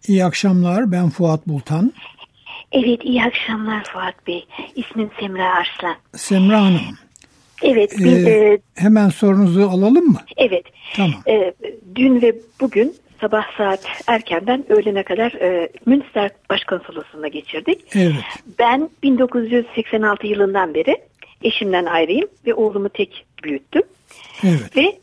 İyi akşamlar, ben Fuat Bultan. Evet, iyi akşamlar Fuat Bey. İsmim Semra Arslan. Semra Hanım. Evet. Hemen sorunuzu alalım mı? Evet. Tamam. Dün ve bugün sabah saat erkenden öğlene kadar Münster Başkonsolosluğu'na geçirdik. Evet. Ben 1986 yılından beri eşimden ayrıyım ve oğlumu tek büyüttüm. Evet. Ve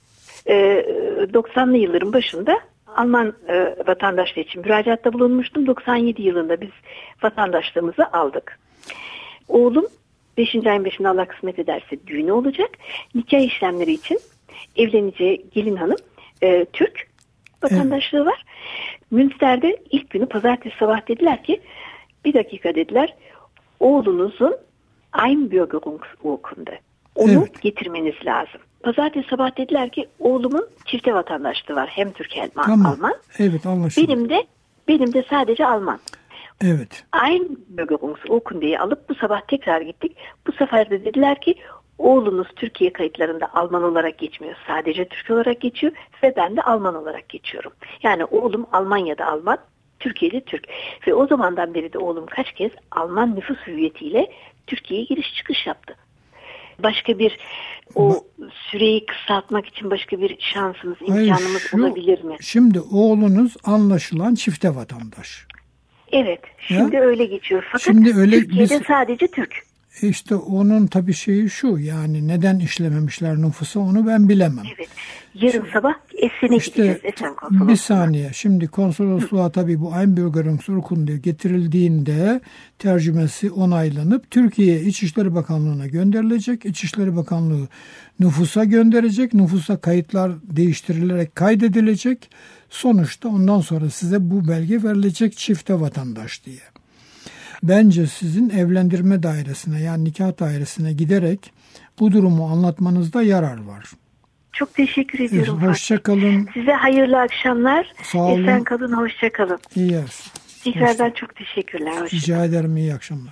90'lı yılların başında Alman vatandaşlığı için müracaatta bulunmuştum. 97 yılında biz vatandaşlığımızı aldık. Oğlum 5. ayın 5'inde Allah kısmet ederse düğünü olacak. Nikah işlemleri için evleneceği gelin hanım Türk vatandaşlığı var. Münster'de ilk günü pazartesi sabah dediler ki bir dakika dediler, oğlunuzun Einbürgerungsurkunde onu getirmeniz lazım. Pazartesi sabah dediler ki oğlumun çifte vatandaşlığı var. Hem Türk hem Alman. Evet, anlaşıldı. Benim de sadece Alman. Evet. Einbürgerungsurkundeyi alıp bu sabah tekrar gittik. Bu sefer de dediler ki oğlunuz Türkiye kayıtlarında Alman olarak geçmiyor. Sadece Türk olarak geçiyor ve ben de Alman olarak geçiyorum. Yani oğlum Almanya'da Alman, Türkiye'de Türk. Ve o zamandan beri de oğlum kaç kez Alman nüfus hüviyetiyle Türkiye'ye giriş çıkış yaptı. Başka bir süreyi kısaltmak için başka bir şansımız, imkanımız olabilir mi? Şimdi oğlunuz anlaşılan çifte vatandaş. Evet. Şimdi öyle geçiyor. Fakat şimdi Türkiye'de sadece Türk. İşte onun tabii şeyi şu, yani neden işlememişler nüfusa onu ben bilemem. Evet. Yarın sabah Esen'e gideceğiz. Esen konsolosluğuna. Bir saniye. Şimdi konsolosluğa tabii bu Einbürgerungsurkunde getirildiğinde tercümesi onaylanıp Türkiye İçişleri Bakanlığı'na gönderilecek. İçişleri Bakanlığı nüfusa gönderecek. Nüfusa kayıtlar değiştirilerek kaydedilecek. Sonuçta ondan sonra size bu belge verilecek çifte vatandaş diye. Bence sizin evlendirme dairesine, yani nikah dairesine giderek bu durumu anlatmanızda yarar var. Çok teşekkür ediyorum. Hoşça kalın. Size hayırlı akşamlar. Sağ olun. Esen kalın, hoşça kalın. İyi yer. Tekrardan çok teşekkürler. Rica ederim, iyi akşamlar.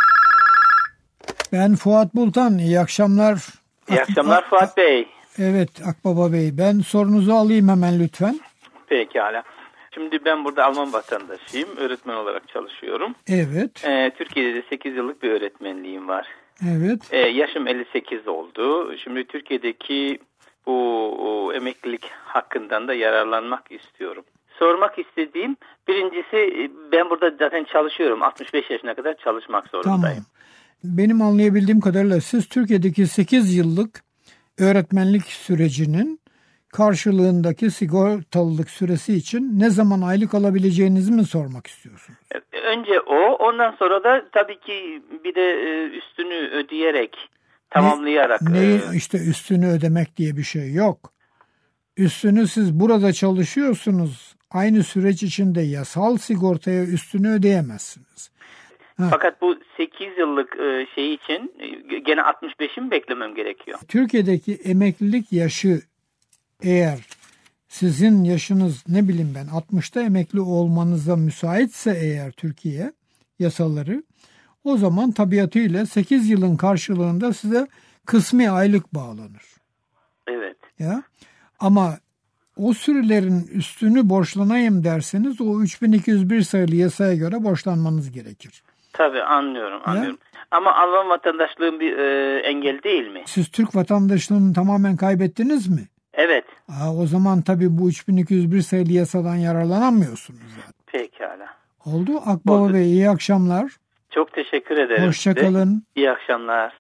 Ben Fuat Bultan, iyi akşamlar. İyi akşamlar Fuat Bey. Evet Akbaba Bey, ben sorunuzu alayım hemen lütfen. Pekala. Şimdi ben burada Alman vatandaşıyım. Öğretmen olarak çalışıyorum. Evet. Türkiye'de de 8 yıllık bir öğretmenliğim var. Evet. Yaşım 58 oldu. Şimdi Türkiye'deki bu emeklilik hakkından da yararlanmak istiyorum. Sormak istediğim, birincisi ben burada zaten çalışıyorum. 65 yaşına kadar çalışmak zorundayım. Tamam. Benim anlayabildiğim kadarıyla siz Türkiye'deki 8 yıllık öğretmenlik sürecinin karşılığındaki sigortalılık süresi için ne zaman aylık alabileceğinizi mi sormak istiyorsunuz? Önce ondan sonra da tabii ki bir de üstünü ödeyerek, tamamlayarak. İşte üstünü ödemek diye bir şey yok. Üstünü siz burada çalışıyorsunuz. Aynı süreç içinde yasal sigortaya üstünü ödeyemezsiniz. Fakat bu 8 yıllık şey için gene 65'i mi beklemem gerekiyor? Türkiye'deki emeklilik yaşı, eğer sizin yaşınız 60'ta emekli olmanıza müsaitse eğer Türkiye yasaları, o zaman tabiatıyla 8 yılın karşılığında size kısmi aylık bağlanır. Evet. Ya. Ama o sürelerin üstünü borçlanayım derseniz o 3201 sayılı yasaya göre borçlanmanız gerekir. Tabii anlıyorum. Ama Alman vatandaşlığım bir engel değil mi? Siz Türk vatandaşlığını tamamen kaybettiniz mi? Evet. O zaman tabii bu 3201 sayılı yasadan yararlanamıyorsunuz zaten. Pekala. Oldu. Akbaba Bey, iyi akşamlar. Çok teşekkür ederim. Hoşça kalın. İyi akşamlar.